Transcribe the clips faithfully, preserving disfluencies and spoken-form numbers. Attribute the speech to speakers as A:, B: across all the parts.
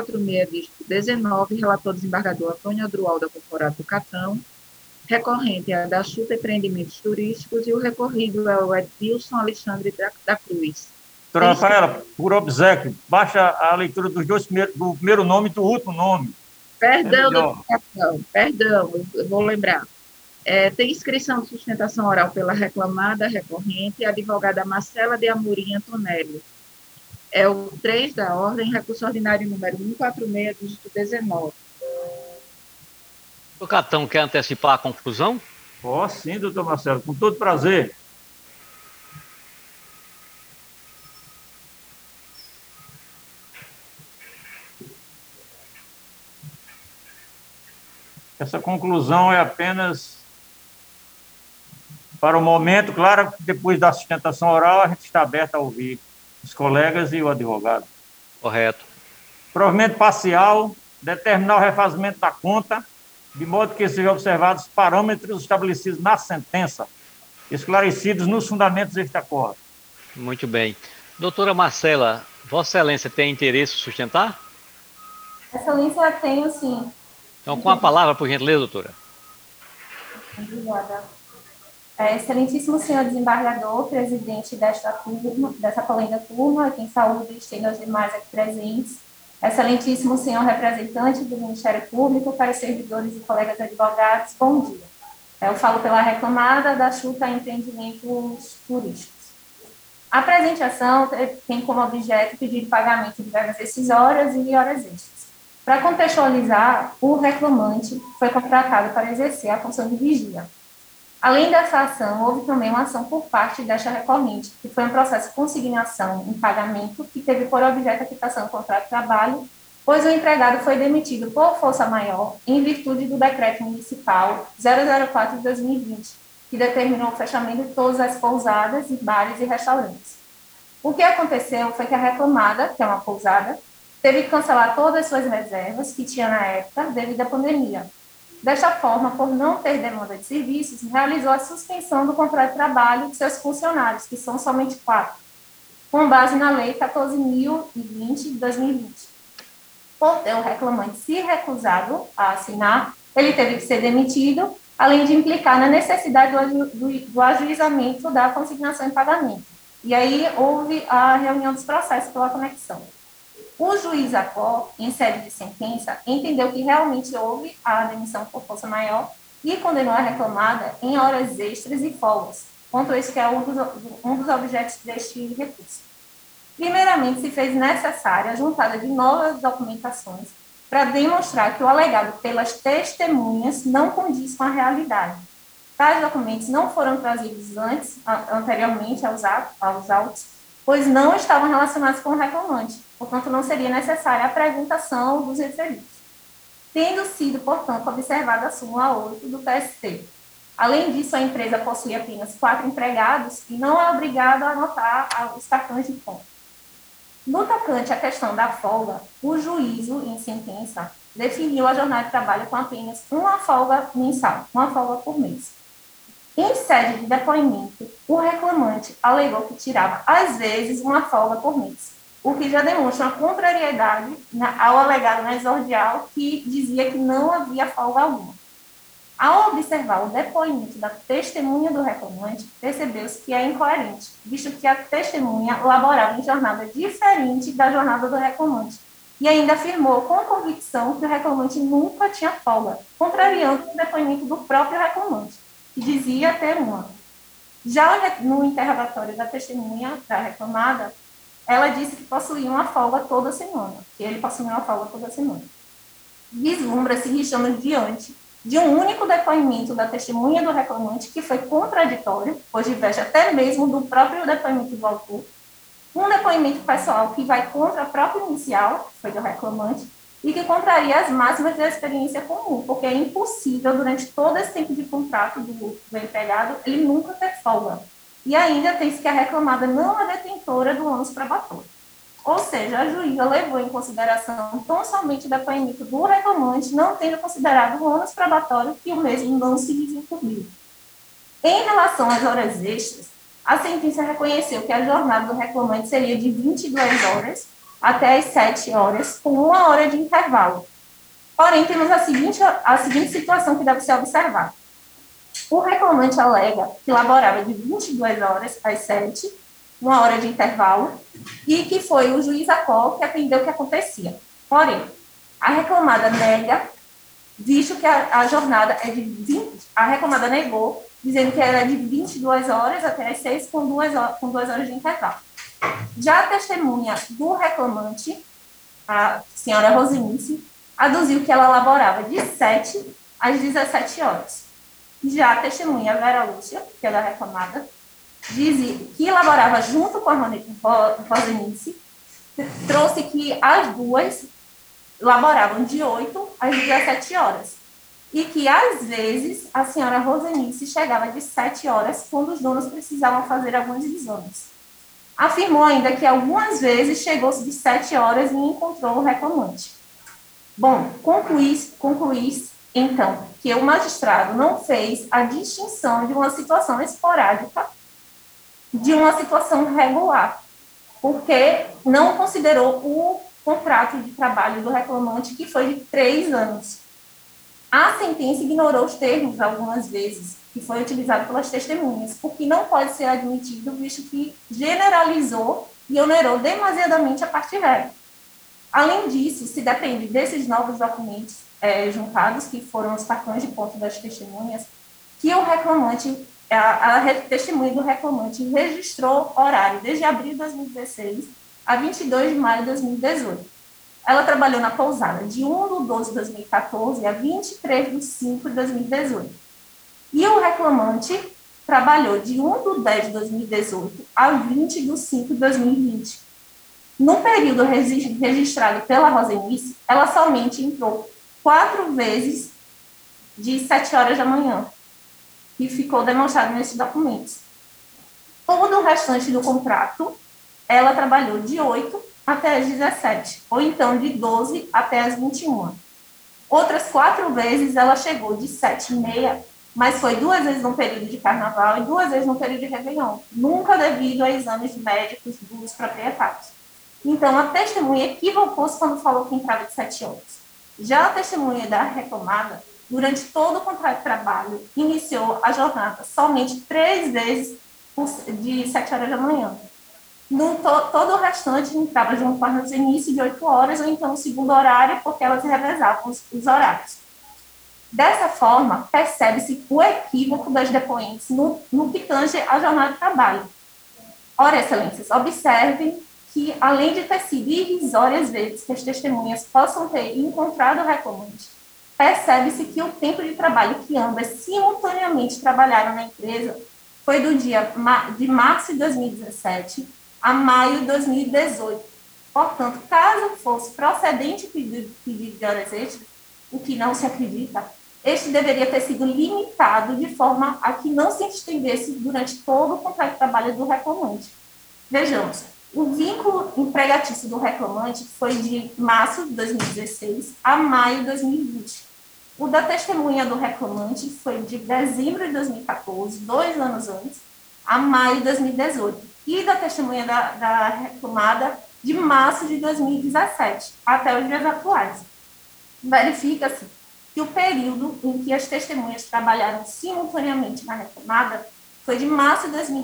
A: seis, dígito dezenove, relator desembargador Antônio Adroaldo Conforado Catão, recorrente é a da Chuta Empreendimentos Turísticos e o recorrido é o Edilson Alexandre da, da Cruz.
B: Doutora
A: Tem
B: Rafaela, por obséquio, baixa a leitura dos dois primeiros, do primeiro nome e do último nome. É
A: Perdão, doutor
B: melhor.
A: Catão, perdão, eu vou lembrar. É, tem inscrição de sustentação oral pela reclamada recorrente, a advogada Marcela de Amorim Antonelli. É o três da ordem, recurso ordinário número cento e quarenta e seis, dígito dezenove.
C: O Catão quer antecipar a conclusão?
B: Ó, sim, doutor Marcelo, com todo prazer. Essa conclusão é apenas para o momento, claro, depois da sustentação oral, a gente está aberto a ouvir os colegas e o advogado.
C: Correto.
B: Provimento parcial, determinar o refazimento da conta, de modo que sejam observados parâmetros estabelecidos na sentença, esclarecidos nos fundamentos deste acordo.
C: Muito bem. Doutora Marcela, Vossa Excelência tem interesse em sustentar?
D: Excelência, tenho sim.
C: Então, com a palavra, por gentileza, doutora.
D: Obrigada. É, excelentíssimo senhor desembargador, presidente desta turma, dessa polêmica turma, quem saúde estende aos demais aqui presentes. Excelentíssimo senhor representante do Ministério Público, para os servidores e colegas advogados, bom dia. Eu falo pela reclamada da Chuta Empreendimentos Turísticos. A presente ação tem como objeto pedir pagamento de verbas decisórias e horas extras. Para contextualizar, o reclamante foi contratado para exercer a função de vigia. Além dessa ação, houve também uma ação por parte desta recorrente, que foi um processo de consignação em pagamento, que teve por objeto a quitação do contrato de trabalho, pois o empregado foi demitido por força maior em virtude do decreto municipal zero zero quatro de dois mil e vinte, que determinou o fechamento de todas as pousadas, bares e restaurantes. O que aconteceu foi que a reclamada, que é uma pousada, teve que cancelar todas as suas reservas que tinha na época devido à pandemia. Desta forma, por não ter demanda de serviços, realizou a suspensão do contrato de trabalho de seus funcionários, que são somente quatro, com base na Lei quatorze mil e vinte de dois mil e vinte. Por ter o reclamante se recusado a assinar, ele teve que ser demitido, além de implicar na necessidade do, aju do, do ajuizamento da consignação em pagamento. E aí houve a reunião dos processos pela conexão. O juiz Acó, em sede de sentença, entendeu que realmente houve a demissão por força maior e condenou a reclamada em horas extras e folgas, quanto isso que é um dos, um dos objetos deste recurso. Primeiramente, se fez necessária a juntada de novas documentações para demonstrar que o alegado pelas testemunhas não condiz com a realidade. Tais documentos não foram trazidos antes, anteriormente aos autos, pois não estavam relacionados com o reclamante, portanto, não seria necessária a apresentação dos referidos. Tendo sido, portanto, observada a súmula oito do T S T. Além disso, a empresa possui apenas quatro empregados e não é obrigada a anotar os cartões de conta. No tocante à questão da folga, o juízo, em sentença, definiu a jornada de trabalho com apenas uma folga mensal, uma folga por mês. Em sede de depoimento, o reclamante alegou que tirava, às vezes, uma folga por mês, o que já demonstra uma contrariedade ao alegado na exordial, que dizia que não havia folga alguma. Ao observar o depoimento da testemunha do reclamante, percebeu-se que é incoerente, visto que a testemunha laborava em jornada diferente da jornada do reclamante, e ainda afirmou com convicção que o reclamante nunca tinha folga, contrariando o depoimento do próprio reclamante, que dizia ter uma. Já no interrogatório da testemunha da reclamada, ela disse que possuía uma folga toda semana, que ele possuía uma folga toda semana. Vislumbra-se que estamos diante de um único depoimento da testemunha do reclamante que foi contraditório, pois diverge até mesmo do próprio depoimento do autor, um depoimento pessoal que vai contra a própria inicial, que foi do reclamante, e que contraria as máximas da experiência comum, porque é impossível, durante todo esse tempo de contrato do, do empregado, ele nunca ter folga. E ainda tem-se que a reclamada não é detentora do ônus probatório. Ou seja, a juíza levou em consideração tão somente o depoimento do reclamante, não tendo considerado o ônus probatório que o mesmo não se desencumbiu. Em relação às horas extras, a sentença reconheceu que a jornada do reclamante seria de vinte e duas horas até as sete horas, com uma hora de intervalo. Porém, temos a seguinte, a seguinte situação que deve ser observada. O reclamante alega que laborava de vinte e duas horas às sete, uma hora de intervalo, e que foi o juiz Acol que atendeu o que acontecia. Porém, a reclamada nega, visto que a, a jornada é de vinte, a reclamada negou, dizendo que era de vinte e duas horas até as seis, com duas horas, com duas horas de intervalo. Já a testemunha do reclamante, a senhora Rosenice, aduziu que ela laborava de sete às dezessete horas. Já a testemunha Vera Lúcia, que é da reclamada, dizia que laborava junto com a Rosenice, trouxe que as duas laboravam de oito às dezessete horas. E que, às vezes, a senhora Rosenice chegava de sete horas, quando os donos precisavam fazer alguns exames. Afirmou ainda que, algumas vezes, chegou-se de sete horas e encontrou o reclamante. Bom, concluí, concluí, então, que o magistrado não fez a distinção de uma situação esporádica de uma situação regular, porque não considerou o contrato de trabalho do reclamante, que foi de três anos. A sentença ignorou os termos, algumas vezes, que foi utilizado pelas testemunhas, o que não pode ser admitido, visto que generalizou e onerou demasiadamente a parte régia. Além disso, se depende desses novos documentos é, juntados, que foram os cartões de ponto das testemunhas, que o reclamante, a, a testemunha do reclamante registrou horário desde abril de dois mil e dezesseis a vinte e dois de maio de dois mil e dezoito. Ela trabalhou na pousada de um de doze de dois mil e quatorze a vinte e três de cinco de dois mil e dezoito. E o reclamante trabalhou de um de dez de dois mil e dezoito a vinte de cinco de dois mil e vinte. No período registrado pela Rosenice, ela somente entrou quatro vezes de sete horas da manhã, que ficou demonstrado nesses documentos. Todo o restante do contrato, ela trabalhou de oito até as dezessete, ou então de doze até as vinte e uma. Outras quatro vezes ela chegou de sete e meia, mas foi duas vezes no período de carnaval e duas vezes no período de Réveillon, nunca devido a exames médicos dos proprietários. Então, a testemunha equivocou-se quando falou que entrava de sete horas. Já a testemunha da reclamada, durante todo o contrato de trabalho, iniciou a jornada somente três vezes de sete horas da manhã. No, to, todo o restante entrava junto com as início de oito horas, ou então o segundo horário, porque elas revezavam os, os horários. Dessa forma, percebe-se o equívoco das depoentes no, no que tange à jornada de trabalho. Ora, excelências, observem que, além de ter sido irrisórias vezes que as testemunhas possam ter encontrado o reclamante, percebe-se que o tempo de trabalho que ambas simultaneamente trabalharam na empresa foi do dia de março de dois mil e dezessete a maio de dois mil e dezoito. Portanto, caso fosse procedente o pedido, pedido de horas extras, o que não se acredita, este deveria ter sido limitado de forma a que não se estendesse durante todo o contrato de trabalho do reclamante. Vejamos, o vínculo empregatício do reclamante foi de março de dois mil e dezesseis a maio de dois mil e vinte. O da testemunha do reclamante foi de dezembro de dois mil e quatorze, dois anos antes, a maio de dois mil e dezoito. E da testemunha da, da reclamada de março de dois mil e dezessete, até os dias atuais. Verifica-se que o período em que as testemunhas trabalharam simultaneamente na reclamada foi de março de dois mil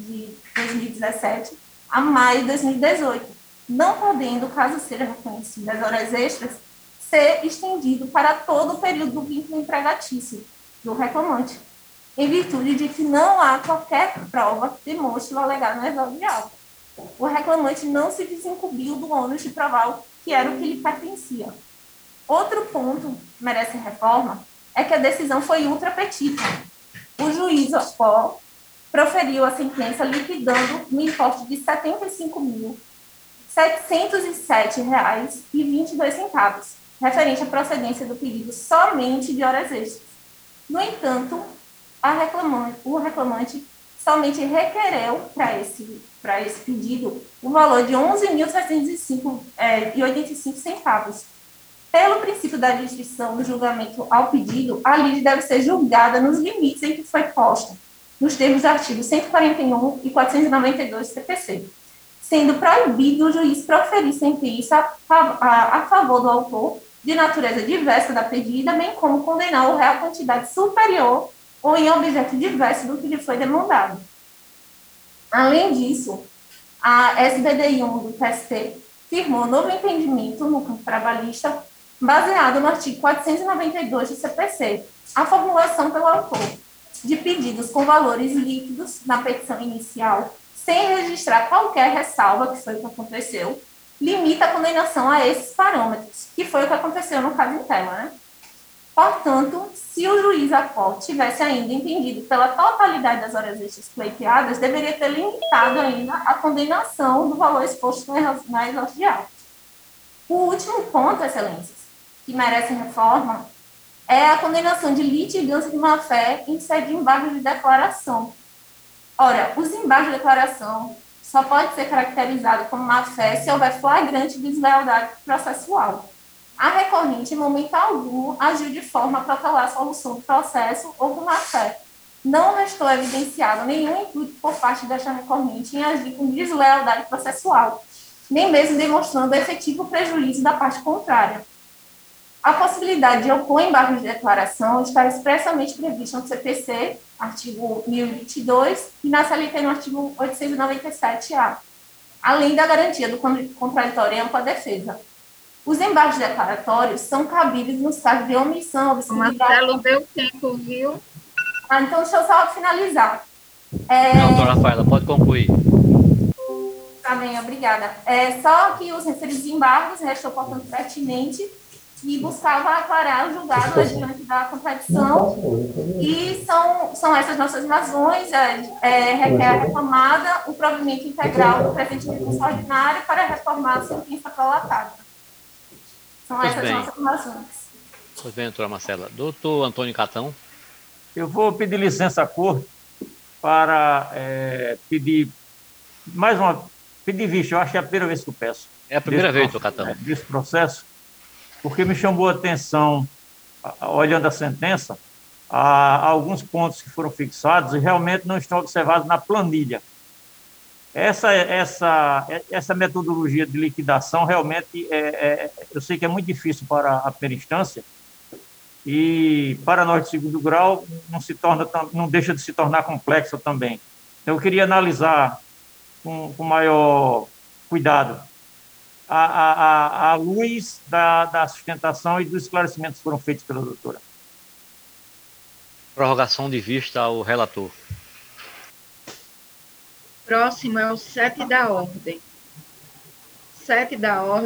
D: e dezessete a maio de dois mil e dezoito, não podendo, caso sejam reconhecidas horas extras, ser estendido para todo o período do vínculo empregatício do reclamante, em virtude de que não há qualquer prova que demonstre o alegado no exame de auto. O reclamante não se desincumbiu do ônus de provar o que era o que lhe pertencia. Outro ponto que merece reforma é que a decisão foi ultra petita. O juiz Ocó proferiu a sentença liquidando no importe de setenta e cinco mil setecentos e sete reais e vinte e dois centavos, referente à procedência do pedido somente de horas extras. No entanto, a reclamante, o reclamante somente requereu para esse, para esse pedido o valor de onze mil setecentos e cinco reais e oitenta e cinco centavos. Pelo princípio da jurisdição do julgamento ao pedido, a lide deve ser julgada nos limites em que foi posta, nos termos do artigo cento e quarenta e um e quatrocentos e noventa e dois do C P C. sendo proibido o juiz proferir sentença a, a, a favor do autor de natureza diversa da pedida, bem como condenar o réu a quantidade superior ou em objeto diverso do que lhe foi demandado. Além disso, a S B D I um do T S T firmou novo entendimento no campo trabalhista, baseado no artigo quatrocentos e noventa e dois do C P C, a formulação pelo autor de pedidos com valores líquidos na petição inicial, sem registrar qualquer ressalva, que foi o que aconteceu, limita a condenação a esses parâmetros, que foi o que aconteceu no caso em tela, né? Portanto, se o juiz à corte tivesse ainda entendido pela totalidade das horas extras pleiteadas, deveria ter limitado ainda a condenação do valor exposto na exorte de auto. O último ponto, excelências, que merece reforma, é a condenação de litigância de má-fé em sede de embargo de declaração. Ora, os embargos de declaração só pode ser caracterizado como má-fé se houver flagrante deslealdade processual. A recorrente, em momento algum, agiu de forma a protelar a solução do processo ou com má-fé. Não restou evidenciado nenhum intuito por parte desta recorrente em agir com deslealdade processual, nem mesmo demonstrando efetivo prejuízo da parte contrária. A possibilidade de opor embargo de declaração está expressamente prevista no C P C, artigo mil e vinte e dois, e na C L T no artigo oitocentos e noventa e sete A, além da garantia do contraditório e ampla defesa. Os embargos declaratórios são cabíveis nos casos de omissão, obscuridade...
A: Marcelo, deu tempo, viu?
D: Ah, então, deixa eu só finalizar.
C: É... Não, doutora Rafaela, pode concluir.
D: Tá bem, obrigada. É, só que os referidos embargos restou, portanto, pertinente e buscava aclarar o julgado diante da contradição, e são, são essas nossas razões, é, é, requer a reformada o provimento integral do presente recurso ordinário para reformar a sentença prolatada. São
C: Pois
D: essas
C: bem.
D: nossas razões.
C: Pois bem, doutora Marcela. Doutor Antônio Catão.
B: Eu vou pedir licença à corte para é, pedir mais uma... Pedir vista, eu acho que é a primeira vez que eu peço.
C: É a primeira
B: desse,
C: vez, doutor Catão.
B: É, desse processo, porque me chamou a atenção, olhando a sentença, a, a alguns pontos que foram fixados e realmente não estão observados na planilha. Essa, essa, essa metodologia de liquidação realmente, é, é, eu sei que é muito difícil para a primeira instância e para nós de segundo grau não, se torna, não deixa de se tornar complexa também. Então, eu queria analisar com, com maior cuidado à, à, à luz da, da sustentação e dos esclarecimentos que foram feitos pela doutora.
C: Prorrogação de vista ao relator.
A: Próximo é o sete da ordem. Sete da ordem.